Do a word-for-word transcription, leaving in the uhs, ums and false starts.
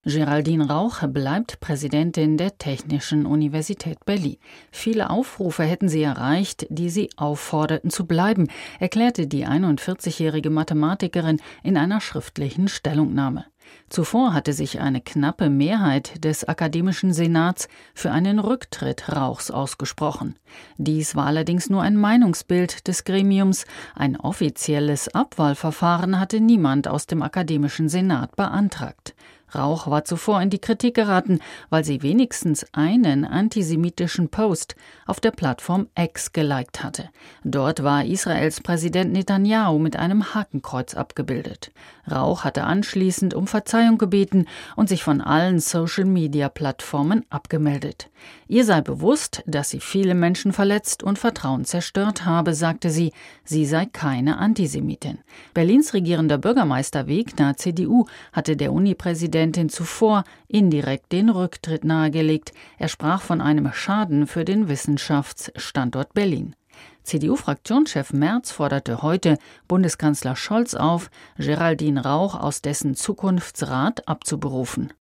Geraldine Rauch bleibt Präsidentin der Technischen Universität Berlin. Viele Aufrufe hätten sie erreicht, die sie aufforderten zu bleiben, erklärte die einundvierzigjährige Mathematikerin in einer schriftlichen Stellungnahme. Zuvor hatte sich eine knappe Mehrheit des Akademischen Senats für einen Rücktritt Rauchs ausgesprochen. Dies war allerdings nur ein Meinungsbild des Gremiums. Ein offizielles Abwahlverfahren hatte niemand aus dem Akademischen Senat beantragt. Rauch war zuvor in die Kritik geraten, weil sie wenigstens einen antisemitischen Post auf der Plattform X geliked hatte. Dort war Israels Präsident Netanyahu mit einem Hakenkreuz abgebildet. Rauch hatte anschließend um Verzeihung gebeten und sich von allen Social-Media-Plattformen abgemeldet. Ihr sei bewusst, dass sie viele Menschen verletzt und Vertrauen zerstört habe, sagte sie. Sie sei keine Antisemitin. Berlins regierender Bürgermeister Wegner, C D U, hatte der Uni-Präsidentin zuvor indirekt den Rücktritt nahegelegt. Er sprach von einem Schaden für den Wissenschaftsstandort Berlin. C D U-Fraktionschef Merz forderte heute Bundeskanzler Scholz auf, Geraldine Rauch aus dessen Zukunftsrat abzuberufen.